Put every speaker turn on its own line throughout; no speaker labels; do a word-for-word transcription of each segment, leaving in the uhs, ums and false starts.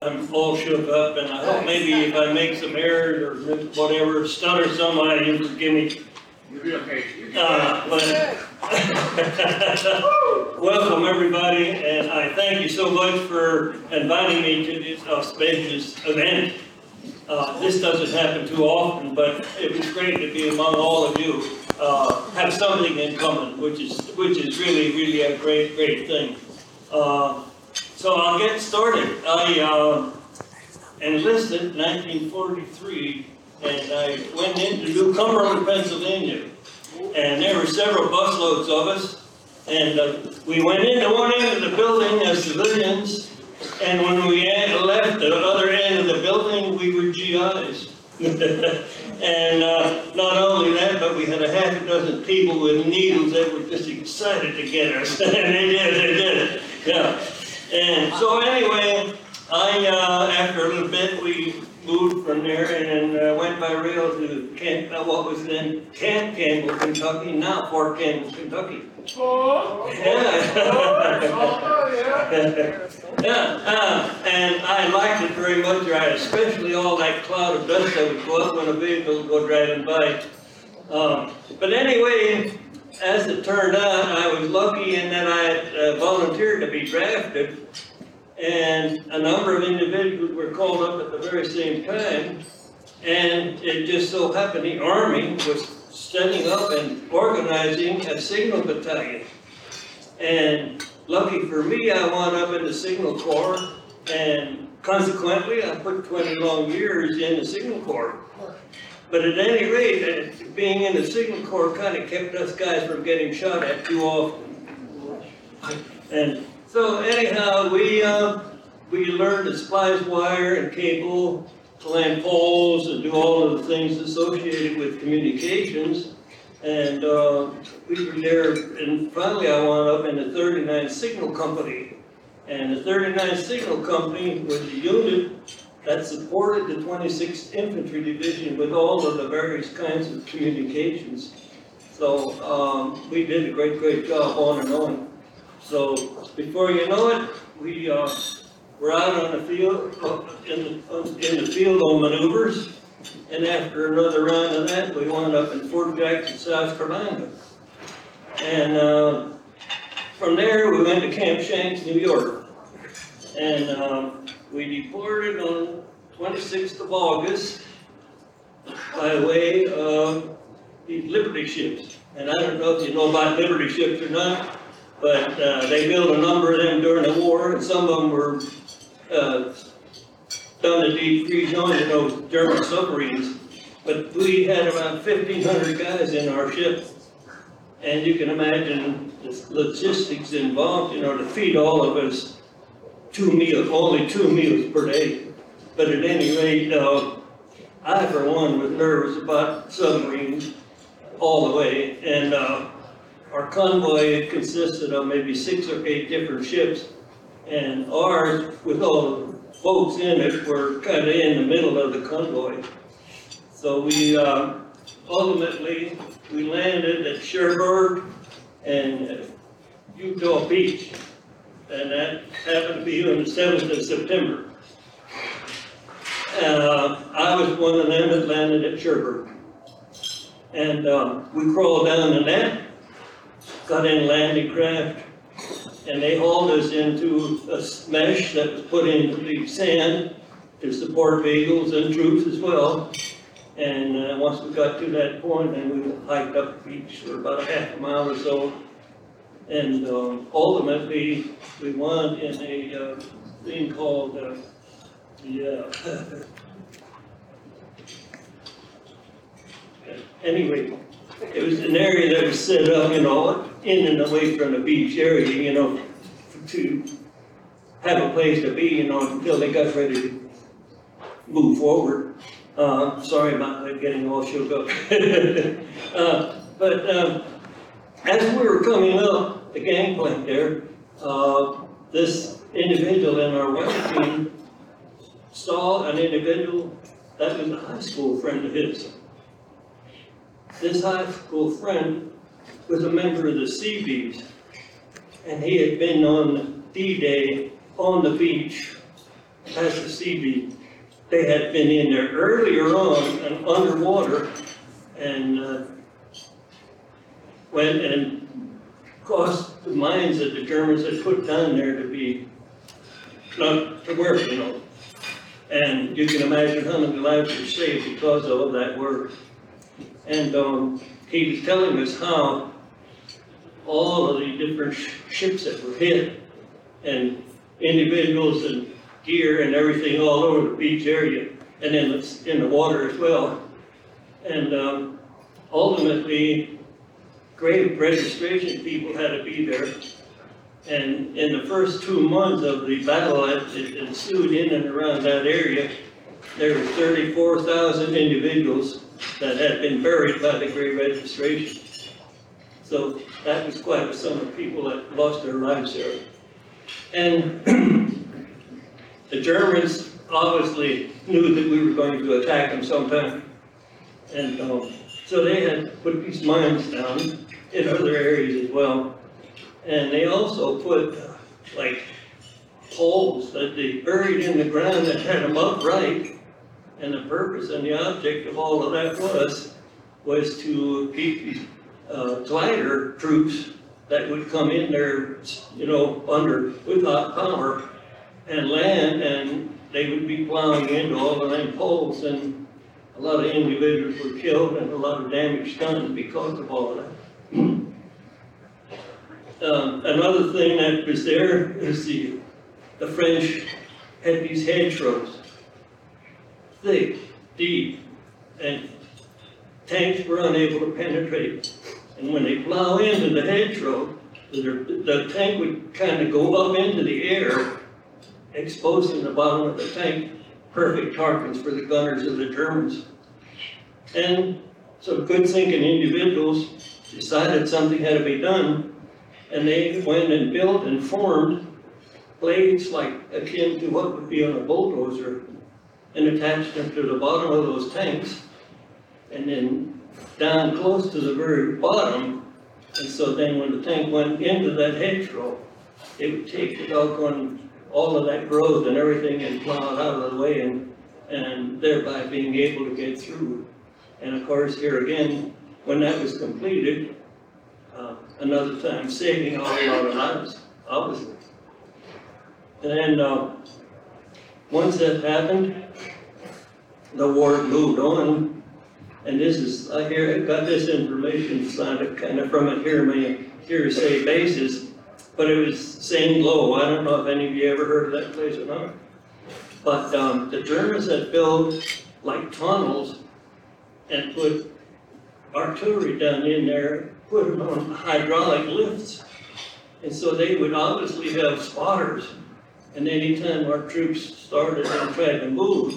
I'm all shook up, and I hope maybe if I make some errors or whatever, stutter somebody, you forgive me.
You'll be okay.
Uh, but welcome everybody, and I thank you so much for inviting me to this auspicious event. Uh, this doesn't happen too often, but it was great to be among all of you. Uh, have something in common, which is which is really, really a great, great thing. Uh, So I'll get started. I uh, enlisted in nineteen forty-three, and I went into New Cumberland, Pennsylvania. And there were several busloads of us. And uh, we went into one end of the building as civilians, and when we left the other end of the building, we were G Is. And uh, not only that, but we had a half a dozen people with needles that were just excited to get us. And they did, they did. Yeah. And so anyway, I, uh, after a little bit, we moved from there and uh, went by rail to Camp, uh, what was then Camp Campbell, Kentucky, now Fort Campbell, Kentucky. Oh, yeah. Oh, yeah. Yeah, uh, and I liked it very much, right? Especially all that cloud of dust that would go up when a vehicle would go driving by. Um, but anyway, as it turned out, I was lucky in that I had uh, volunteered to be drafted, and a number of individuals were called up at the very same time, and it just so happened the Army was setting up and organizing a signal battalion. And lucky for me, I wound up in the Signal Corps, and consequently, I put twenty long years in the Signal Corps. But at any rate, uh, being in the Signal Corps kind of kept us guys from getting shot at too often. And so anyhow, we uh, we learned to splice wire and cable, land poles, and do all of the things associated with communications. And uh, we were there, and finally I wound up in the thirty-ninth Signal Company. And the thirty-ninth Signal Company was a unit that supported the twenty-sixth Infantry Division with all of the various kinds of communications. So um, we did a great, great job on and on. So before you know it, we uh, were out on the field, uh, in, the, uh, in the field on maneuvers. And after another round of that, we wound up in Fort Jackson, South Carolina. And uh, from there, we went to Camp Shanks, New York. And um, we deported on twenty-sixth of August by way of these Liberty ships. And I don't know if you know about Liberty ships or not, but uh, they built a number of them during the war, and some of them were uh, done in deep freeze zone in those German submarines. But we had about fifteen hundred guys in our ship, and you can imagine the logistics involved, you know, to feed all of us two meals, only two meals per day. But at any rate, uh, I, for one, was nervous about submarines all the way. And uh, our convoy consisted of maybe six or eight different ships. And ours, with all the boats in it, were kind of in the middle of the convoy. So we uh, ultimately, we landed at Cherbourg and Utah Beach. And that happened to be on the seventh of September. Uh, I was one of them that landed at Cherbourg. And uh, we crawled down the net, got in landing craft, and they hauled us into a mesh that was put into the sand to support vehicles and troops as well. And uh, once we got to that point, then we hiked up the beach for about a half a mile or so. And um, ultimately, we wound in a uh, thing called, uh, yeah. Anyway, it was an area that was set up, you know, in and away from the beach area, you know, to have a place to be, you know, until they got ready to move forward. Uh, sorry about getting all shook up. uh, but um, as we were coming up the gangplank there, uh, this individual in our weather team saw an individual that was a high school friend of his. This high school friend was a member of the Seabees, and he had been on D-Day on the beach past the C B, they had been in there earlier on and underwater and uh, went and caused the mines that the Germans had put down there to be not to work, you know. And you can imagine how many lives were saved because of all that work. And um, he was telling us how all of the different sh ships that were hit and individuals and gear and everything all over the beach area and in the, in the water as well. And um, ultimately, grave registration people had to be there. And in the first two months of the battle that ensued in and around that area, there were thirty-four thousand individuals that had been buried by the grave registration. So that was quite a sum of people that lost their lives there. And the Germans obviously knew that we were going to attack them sometime. And um, so they had put these mines down in other areas as well. And they also put uh, like poles that they buried in the ground that had them upright. And the purpose and the object of all of that was, was to keep these uh, glider troops that would come in there, you know, under, without power and land, and they would be plowing into all of them poles, and a lot of individuals were killed and a lot of damage done because of all of that. Um, another thing that was there is the, the French had these hedgerows, thick, deep, and tanks were unable to penetrate. And when they plow into the hedgerow, the, the tank would kind of go up into the air, exposing the bottom of the tank, perfect targets for the gunners of the Germans. And so good thinking individuals decided something had to be done. And they went and built and formed blades like akin to what would be on a bulldozer and attached them to the bottom of those tanks. And then down close to the very bottom. And so then when the tank went into that hedgerow, it would take the doggone all of that growth and everything and plow it out of the way, and, and thereby being able to get through. And of course, here again, when that was completed, Uh, another time saving a whole lot of lives, obviously. And then uh, once that happened, the war moved on. And this is, I hear, I got this information sounded kind of from a hearsay, hearsay basis, but it was Saint Lo. I don't know if any of you ever heard of that place or not. But um, the Germans had built like tunnels and put artillery down in there, put them on hydraulic lifts. And so they would obviously have spotters. And anytime our troops started and tried to move,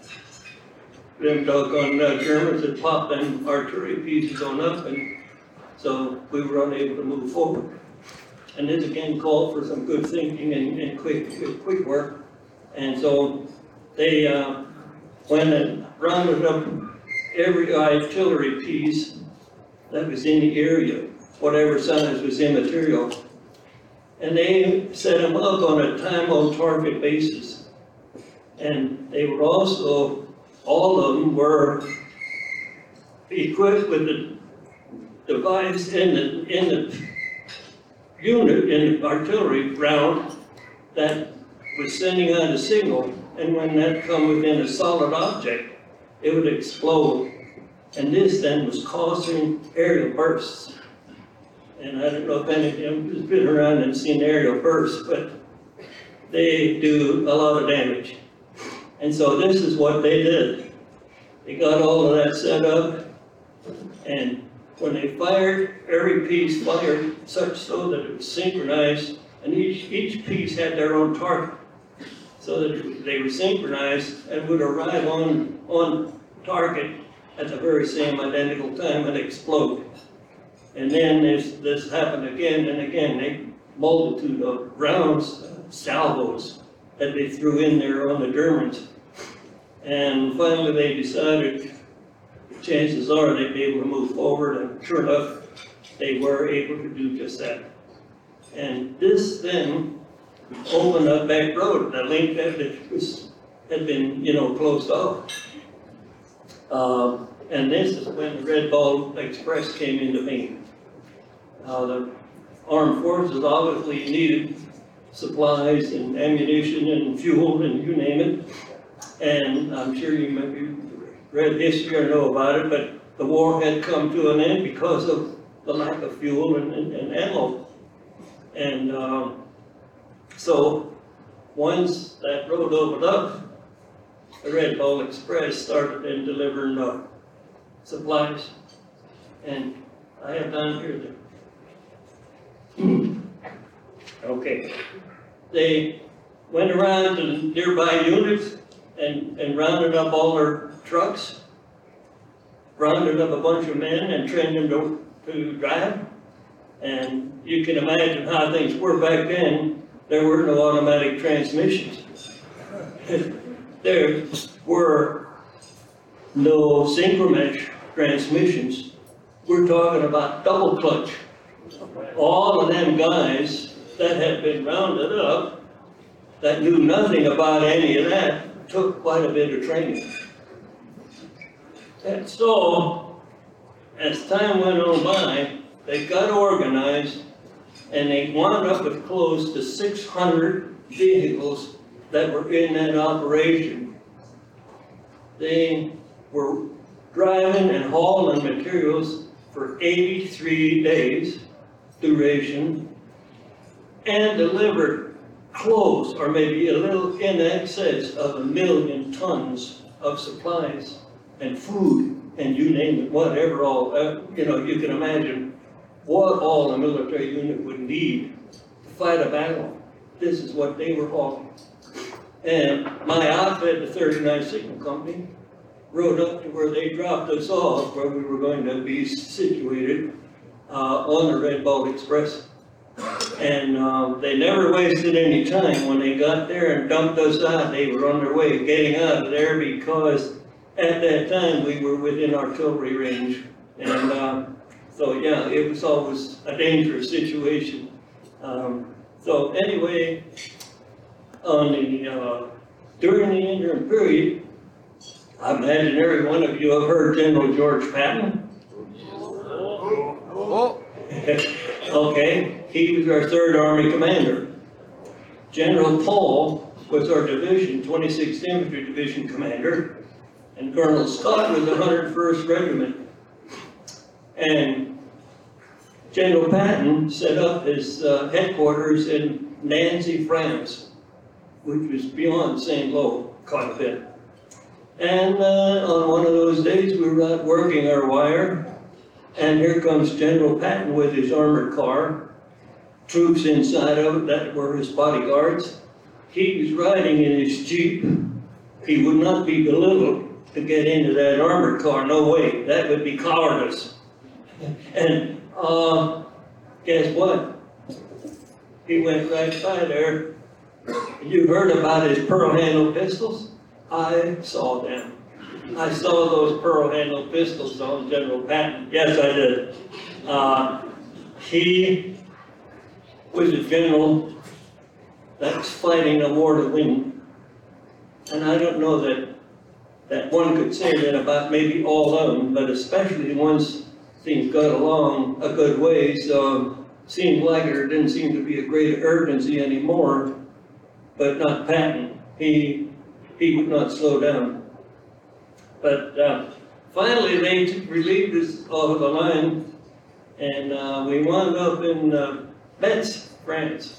them doggone uh, Germans would pop them artillery pieces on up, and so we were unable to move forward. And this again called for some good thinking and, and quick, quick, quick work. And so they uh, went and rounded up every artillery piece that was in the area, whatever size was immaterial. And they set them up on a time on target basis. And they were also, all of them were equipped with the device in the, in the unit, in the artillery round, that was sending out a signal. And when that come within a solid object, it would explode. And this then was causing aerial bursts. And I don't know if any of you have been around and seen aerial bursts, but they do a lot of damage. And so this is what they did. They got all of that set up, and when they fired, every piece fired such so that it was synchronized, and each, each piece had their own target, so that they were synchronized and would arrive on, on target at the very same identical time and explode. And then this, this happened again and again. A multitude of rounds, uh, salvos, that they threw in there on the Germans. And finally they decided, chances are they'd be able to move forward, and sure enough, they were able to do just that. And this then open up back road, the link that it was, had been, you know, closed off. Um, and this is when the Red Ball Express came into being. Uh, the armed forces obviously needed supplies and ammunition and fuel and you name it. And I'm sure you maybe read history or know about it, but the war had come to an end because of the lack of fuel and, and, and ammo. And um, so once that road opened up, the Red Ball Express started in delivering uh, supplies. And I have down here the okay. They went around to nearby units and, and rounded up all their trucks, rounded up a bunch of men and trained them to, to drive. And you can imagine how things were back then. There were no automatic transmissions. There were no synchromesh transmissions. We're talking about double clutch. All of them guys that had been rounded up, that knew nothing about any of that, took quite a bit of training. And so, as time went on by, they got organized and they wound up with close to six hundred vehicles that were in that operation. They were driving and hauling materials for eighty-three days duration and delivered close or maybe a little in excess of a million tons of supplies and food and you name it, whatever all, uh, you know, you can imagine what all a military unit would need to fight a battle. This is what they were hauling. And my outfit, the thirty-ninth Signal Company, rode up to where they dropped us off, where we were going to be situated uh, on the Red Ball Express. And uh, they never wasted any time. When they got there and dumped us out, they were on their way getting out of there because at that time we were within artillery range. And uh, so yeah, it was always a dangerous situation. Um, so anyway, on the, uh, during the interim period, I imagine every one of you have heard General George Patton. Oh. Okay, he was our third Army commander. General Paul was our division, twenty-sixth Infantry Division commander, and Colonel Scott was the one hundred first Regiment. And General Patton set up his uh, headquarters in Nancy, France, which was beyond Saint Lo quite a bit. And uh, on one of those days, we were out working our wire, and here comes General Patton with his armored car, troops inside of it that were his bodyguards. He was riding in his Jeep. He would not be belittled to get into that armored car, no way. That would be cowardice. And uh, guess what? He went right by there. You heard about his pearl-handled pistols? I saw them. I saw those pearl-handled pistols on General Patton. Yes, I did. Uh, he was a general that's fighting a war to win. And I don't know that, that one could say that about maybe all of them, but especially once things got along a good ways, um, seemed like there didn't seem to be a great urgency anymore, but not Patton. He, he would not slow down. But uh, finally they relieved us off the line, and uh, we wound up in uh, Metz, France.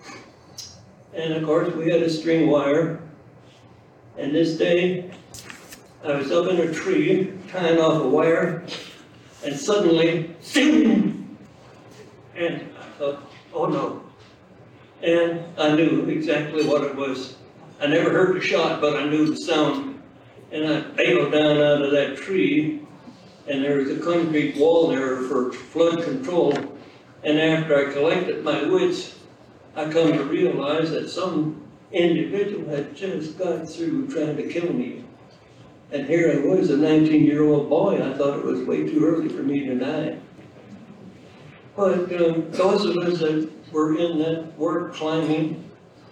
And of course we had a string wire, and this day I was up in a tree tying off a wire, and suddenly, zing! And I thought, oh no. And I knew exactly what it was. I never heard the shot, but I knew the sound. And I bailed down out of that tree, and there was a concrete wall there for flood control. And after I collected my wits, I come to realize that some individual had just got through trying to kill me. And here I was, a nineteen-year-old boy. I thought it was way too early for me to die. But um, those of us that were in that work climbing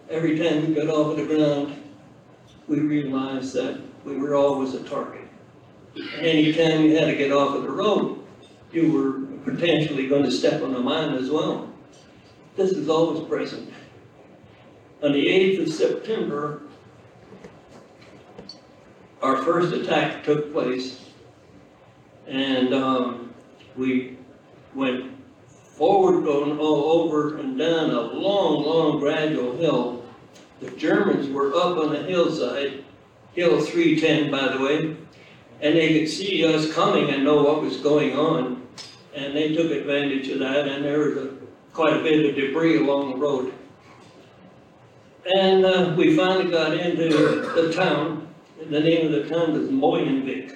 every time we got off of the ground, we realized that we were always a target. And anytime you had to get off of the road, you were potentially going to step on a mine as well. This is always present. On the eighth of September, our first attack took place, and um, we went forward, going all over and down a long, long gradual hill. The Germans were up on the hillside, Hill three ten, by the way, and they could see us coming and know what was going on, and they took advantage of that, and there was a, quite a bit of debris along the road. And uh, we finally got into the town. The name of the town was Moyenvik.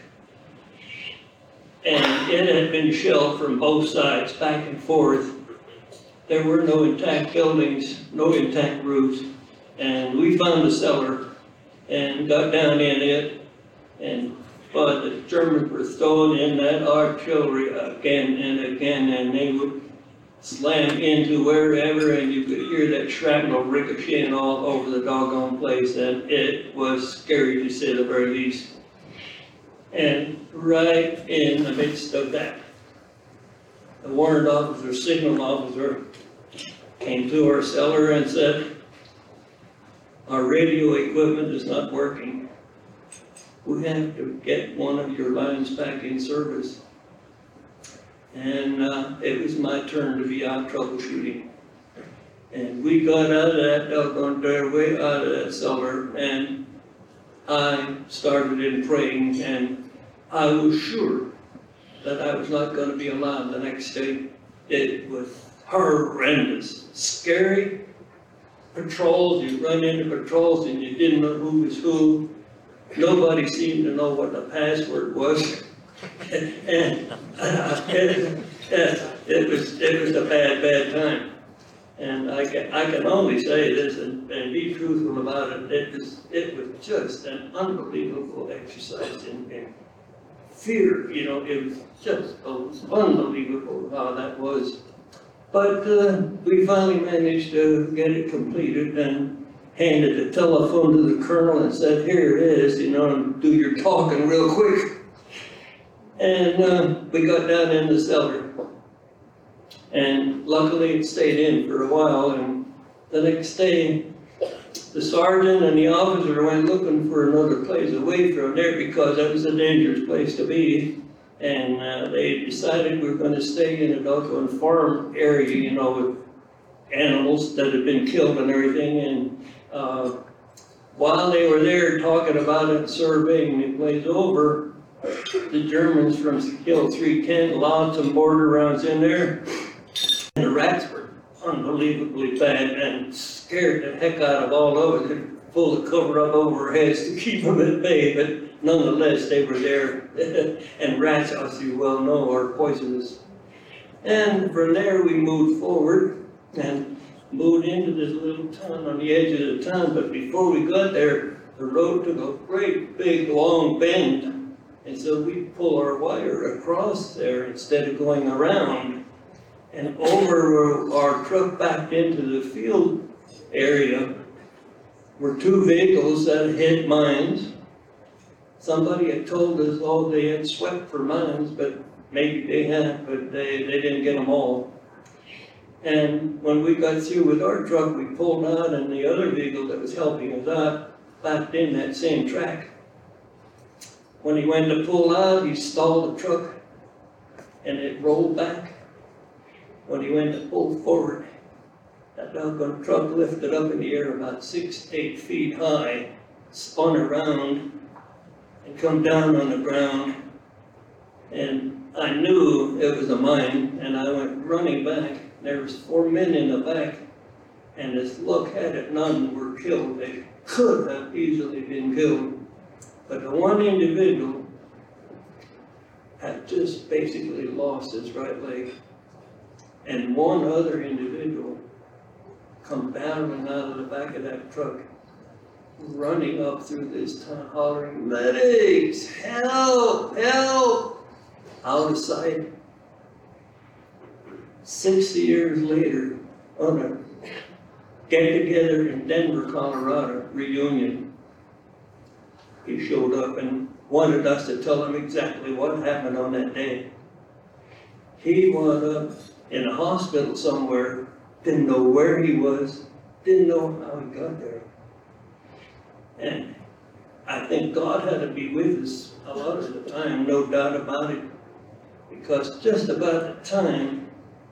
And it had been shelled from both sides, back and forth. There were no intact buildings, no intact roofs. And we found the cellar and got down in it. And but the Germans were throwing in that artillery again and again, and they would slam into wherever, and you could hear that shrapnel ricocheting all over the doggone place, and it was scary to say the very least. And right in the midst of that, the warrant officer, signal officer, came to our cellar and said, "Our radio equipment is not working. We have to get one of your lines back in service." And uh, it was my turn to be out troubleshooting. And we got out of that doggone doorway, out of that cellar, and I started in praying, and I was sure that I was not going to be alive the next day. It was horrendous, scary. Patrols, you run into patrols and you didn't know who was who. Nobody seemed to know what the password was. and uh, it, uh, it was it was a bad, bad time. And I can I can only say this and, and be truthful about it. It was it was just an unbelievable exercise in, in fear. You know, it was just oh, unbelievable how that was. But uh, we finally managed to get it completed and handed the telephone to the colonel and said, "Here it is, you know, and do your talking real quick." And uh, we got down in the cellar. And luckily it stayed in for a while. And the next day, the sergeant and the officer went looking for another place away from there because that was a dangerous place to be. And uh, they decided we were going to stay in a doggone farm area, you know, with animals that had been killed and everything. And uh, while they were there talking about it and surveying the place over, the Germans from Hill three ten lobbed some mortar rounds in there. And the rats were unbelievably bad and scared the heck out of all of it, full of cover up over our heads to keep them at bay, but nonetheless they were there. And rats, as you well know, are poisonous. And from there we moved forward and moved into this little town on the edge of the town, but before we got there, the road took a great big long bend. And so we pull our wire across there instead of going around. And over where our truck backed into the field area were two vehicles that had hit mines. Somebody had told us, oh, they had swept for mines, but maybe they had, but they, they didn't get them all. And when we got through with our truck, we pulled out, and the other vehicle that was helping us out backed in that same track. When he went to pull out, he stalled the truck, and it rolled back. When he went to pull forward, that doggone truck lifted up in the air about six, eight feet high, spun around, and come down on the ground. And I knew it was a mine, and I went running back. There was four men in the back, and as luck had it, none were killed. They could have easily been killed. But the one individual had just basically lost his right leg. And one other individual come bounding out of the back of that truck, running up through this town, hollering, "Medics, help, help!" Out of sight. Sixty years later, on a get-together in Denver, Colorado, reunion. He showed up and wanted us to tell him exactly what happened on that day. He wound up in a hospital somewhere, didn't know where he was, didn't know how he got there. And I think God had to be with us a lot of the time, no doubt about it, because just about the time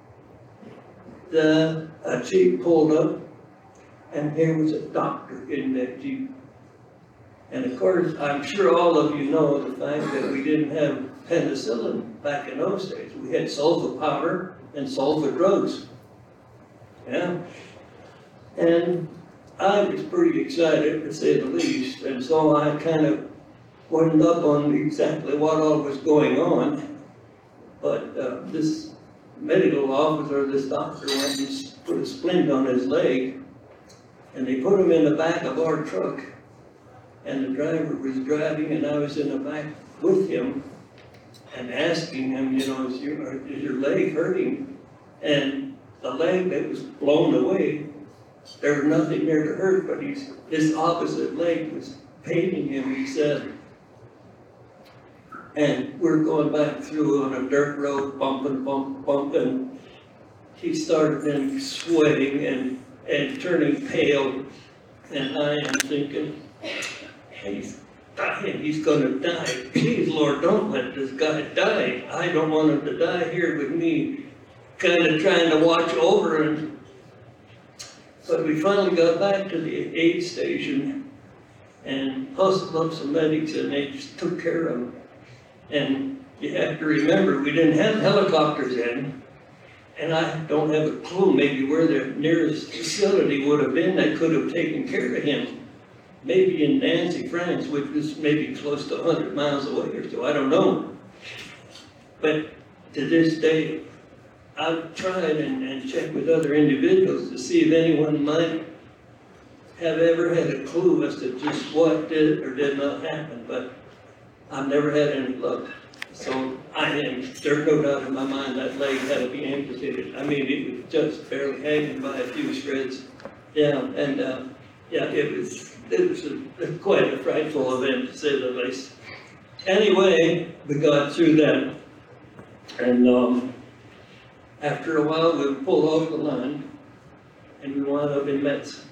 the a Jeep pulled up, and there was a doctor in that Jeep. And of course, I'm sure all of you know the fact that we didn't have penicillin back in those days. We had sulfa powder and sulfa drugs. Yeah. And I was pretty excited, to say the least, and so I kind of wasn't up on exactly what all was going on. But uh, this medical officer, this doctor, went and put a splint on his leg, and they put him in the back of our truck. And the driver was driving, and I was in the back with him, and asking him, you know, is your, is your leg hurting? And the leg that was blown away, there was nothing there to hurt, but he's, his opposite leg was paining him, he said. And we're going back through on a dirt road, bumping, bump, bumping. He started then sweating and, and turning pale, and I am thinking, he's dying, he's gonna die. Please, Lord, don't let this guy die. I don't want him to die here with me, kind of trying to watch over him. But we finally got back to the aid station and hustled up some medics, and they just took care of him. And you have to remember, we didn't have helicopters in, and I don't have a clue maybe where the nearest facility would have been that could have taken care of him. Maybe in Nancy, France, which is maybe close to a hundred miles away or so, I don't know. But to this day, I've tried and, and checked with other individuals to see if anyone might have ever had a clue as to just what did or did not happen, but I've never had any luck. So I am, there's no doubt in my mind that leg had to be amputated. I mean, it was just barely hanging by a few shreds. Yeah, and uh, yeah, it was, it was a, quite a frightful event, to say the least. Anyway, we got through that. And um, after a while, we pulled off the line, and we wound up in Metz.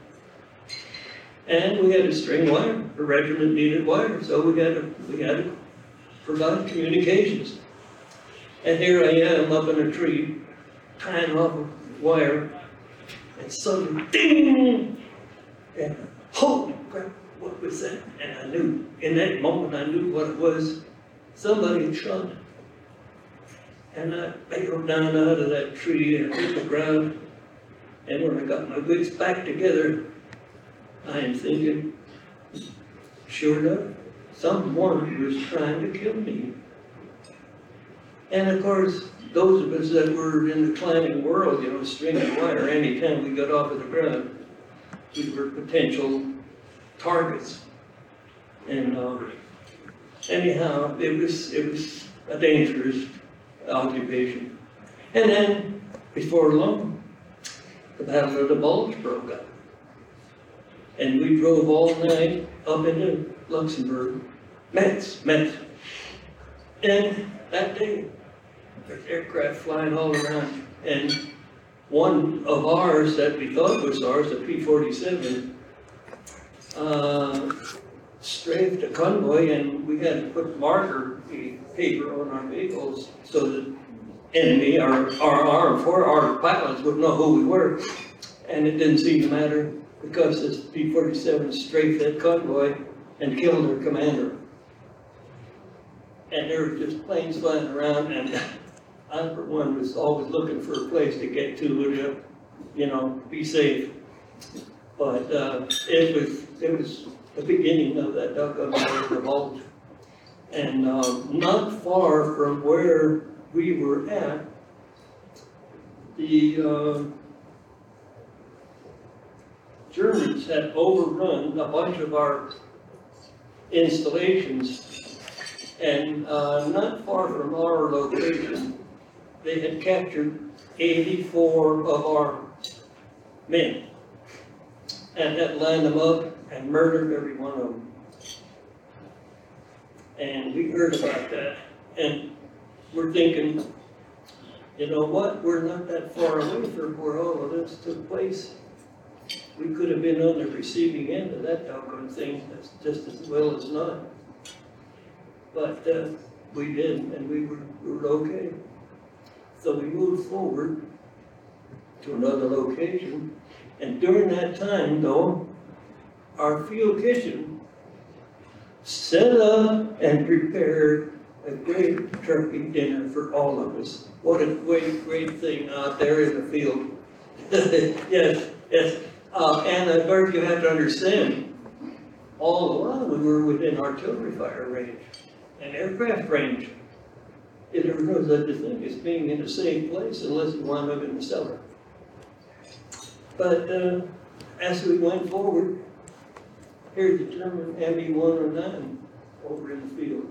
And we had a string wire. The regiment needed wire, so we had to, we had to provide communications. And here I am up in a tree, tying off a wire, and suddenly, ding! And holy crap, what was that? And I knew, in that moment, I knew what it was. Somebody had shot. And I bailed down out of that tree and hit the ground. And when I got my wits back together, I am thinking, sure enough, someone was trying to kill me. And of course, those of us that were in the climbing world, you know, stringing wire, anytime we got off of the ground, we were potential targets. And uh, anyhow, it was, it was a dangerous occupation. And then, before long, the Battle of the Bulge broke out. And we drove all night up into Luxembourg, Metz, Metz. And that day, there's aircraft flying all around. And one of ours that we thought was ours, a P forty-seven, uh, strafed a convoy, and we had to put marker paper on our vehicles so that enemy, our, our armed for our pilots would know who we were. And it didn't seem to matter, because this P forty-seven strafed that convoy and killed their commander. And there were just planes flying around, and I, for one, was always looking for a place to get to, to you know, be safe. But uh, it was it was the beginning of that Duck revolt. And uh, not far from where we were at, the uh, Germans had overrun a bunch of our installations, and uh, not far from our location, they had captured eighty-four of our men. and that lined them up and murdered every one of them. And we heard about that, and we're thinking, you know what, we're not that far away from where all of this took place. We could have been on the receiving end of that doggone thing, that's just as well as not. But uh, we didn't, and we were, we were okay. So we moved forward to another location, and during that time, though, our field kitchen set up and prepared a great turkey dinner for all of us. What a great, great thing out there in the field. Yes, yes. Uh, and at first you have to understand, all the while we were within artillery fire range and aircraft range. There was no such a thing as being in a safe place unless you wound up in the cellar. But uh, as we went forward, here's the German M E one oh nine over in the field,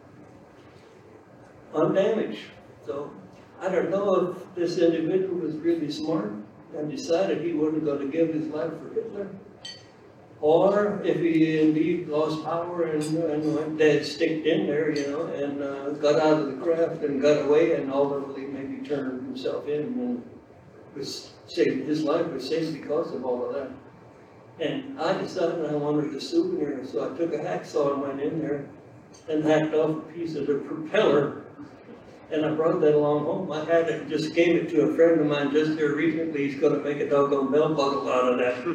undamaged. So I don't know if this individual was really smart and decided he wasn't going to give his life for Hitler, or if he indeed lost power and, and went dead, sticked in there, you know, and uh, got out of the craft and got away, and ultimately maybe turned himself in and was saved. His life was saved because of all of that. And I decided I wanted a souvenir, so I took a hacksaw and went in there and hacked off a piece of the propeller. And I brought that along home. I had it, just gave it to a friend of mine just here recently. He's going to make a doggone belt buckle out of that.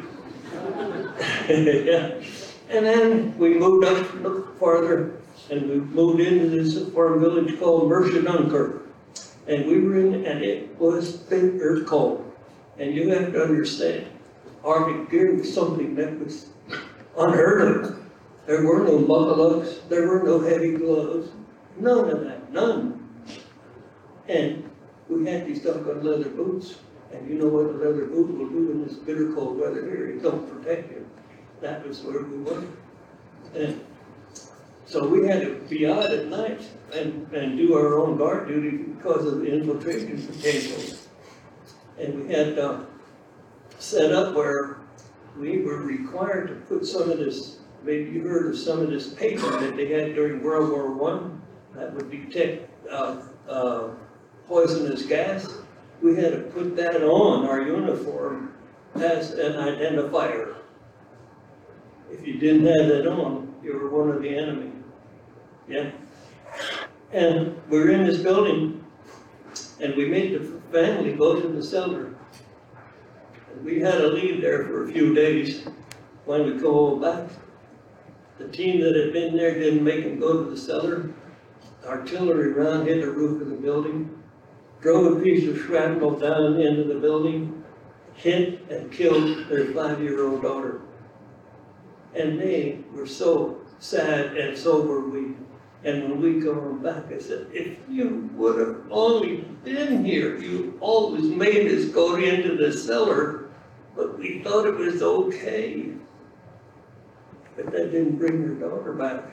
Yeah. And then we moved up a little farther, and we moved into this farm village called Mercia Dunkirk. And we were in, and it was bitter cold. And you have to understand, Arctic gear was something that was unheard of. There were no buckle-ups, there were no heavy gloves, none of that, none. And we had these doggone leather boots, and you know what a leather boot will do in this bitter cold weather here, it don't protect you. That was where we were. And so we had to be out at night and, and do our own guard duty because of the infiltration potential. And we had uh, set up where we were required to put some of this, maybe you heard of some of this paper that they had during World War One that would detect uh, uh, poisonous gas. We had to put that on our uniform as an identifier. If you didn't have that on, you were one of the enemy. Yeah. And we were in this building, and we made the family go to the cellar. And we had to leave there for a few days. When we go back, the team that had been there didn't make them go to the cellar. The artillery round hit the roof of the building, drove a piece of shrapnel down into the building, hit and killed their five-year-old daughter. And they were so sad, and so were we. And when we come back, I said, if you would have only been here, you always made us go into the cellar, but we thought it was okay. But that didn't bring her daughter back.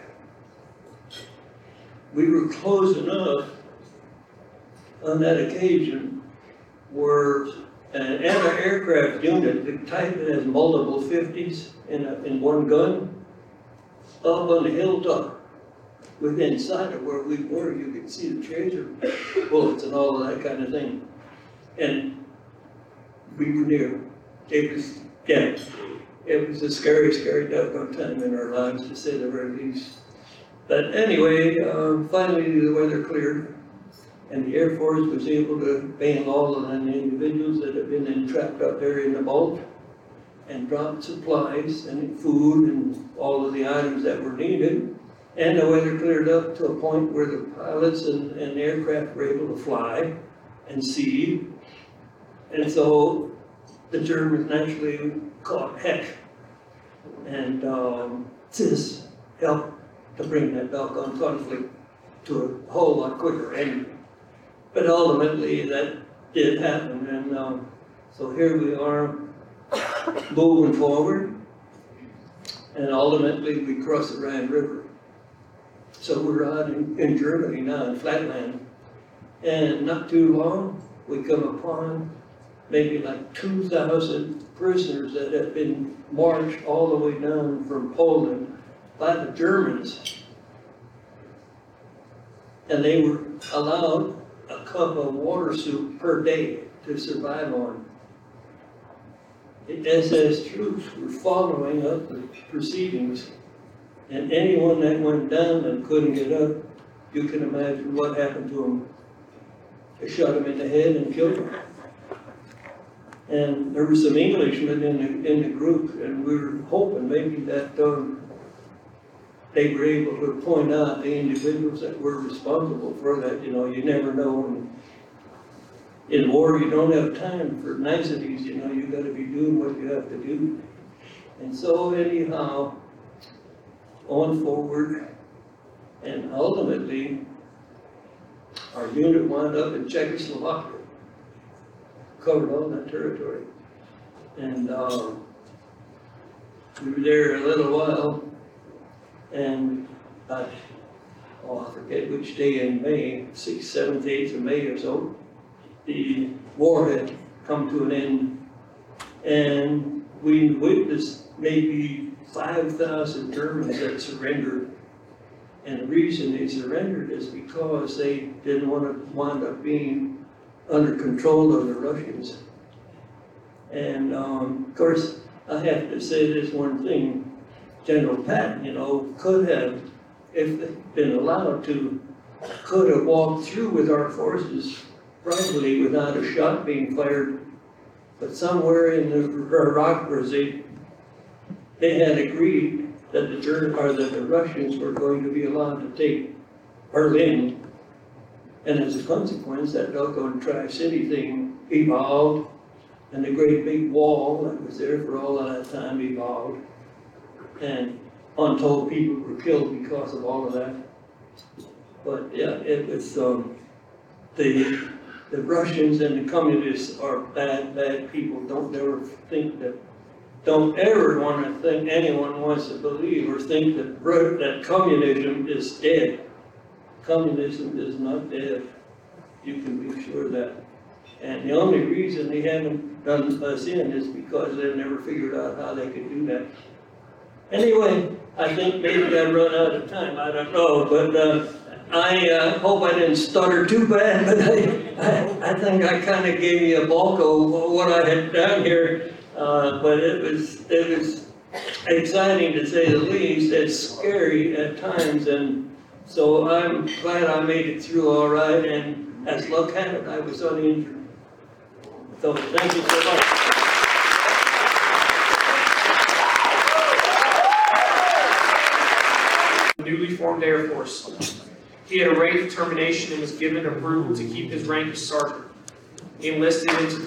We were close enough on that occasion where an anti-aircraft unit, the type that has multiple fifties in, a, in one gun, up on the hilltop, within sight of where we were, you could see the tracer bullets and all of that kind of thing. And we were near. It was, yeah, it was a scary, scary doggone time in our lives, to say the very least. But anyway, uh, finally the weather cleared, and the Air Force was able to ban all of the individuals that had been entrapped out there in the vault and drop supplies and food and all of the items that were needed. And the weather cleared up to a point where the pilots and, and aircraft were able to fly and see. And so the Germans naturally caught heck. And um, this helped to bring that doggone conflict to a whole lot quicker end. But ultimately that did happen. And um, so here we are moving forward. And ultimately we crossed the Rhine River. So we're out in, in Germany now, in Flatland. And not too long, we come upon maybe like two thousand prisoners that had been marched all the way down from Poland by the Germans. And they were allowed a cup of water soup per day to survive on. The S S troops were following up the proceedings, and anyone that went down and couldn't get up, you can imagine what happened to them. They shot him in the head and killed him. And there were some Englishmen in the, in the group, and we were hoping maybe that um, they were able to point out the individuals that were responsible for that. You know, you never know. And in war, you don't have time for niceties. You know, you got to be doing what you have to do. And so anyhow, on forward, and ultimately, our unit wound up in Czechoslovakia, covered all that territory. And um, we were there a little while, and I, oh, I forget which day in May, sixth, seventh, eighth of May or so, the war had come to an end, and we witnessed maybe five thousand Germans that surrendered. And the reason they surrendered is because they didn't want to wind up being under control of the Russians. And um, of course, I have to say this one thing. General Patton, you know, could have, if they'd been allowed to, could have walked through with our forces probably without a shot being fired. But somewhere in the bureaucracy, they had agreed that the German, or that the Russians were going to be allowed to take Berlin. And as a consequence, that doggone Tri-City thing evolved, and the great big wall that was there for all of that time evolved. And untold people were killed because of all of that. But yeah, it was, um, the, the Russians and the communists are bad, bad people. Don't ever think that Don't ever want to think anyone wants to believe or think that, that communism is dead. Communism is not dead. You can be sure of that. And the only reason they haven't done us in is because they've never figured out how they could do that. Anyway, I think maybe I run out of time. I don't know, but uh, I uh, hope I didn't stutter too bad. But I, I, I think I kind of gave you a bulk of what I had done here. Uh, but it was, it was exciting to say the least. It's scary at times, and so I'm glad I made it through all right, and as luck had it, I was uninjured. So thank you so much.
Newly formed Air Force. He had a rank of termination and was given approval to keep his rank as sergeant. He enlisted into the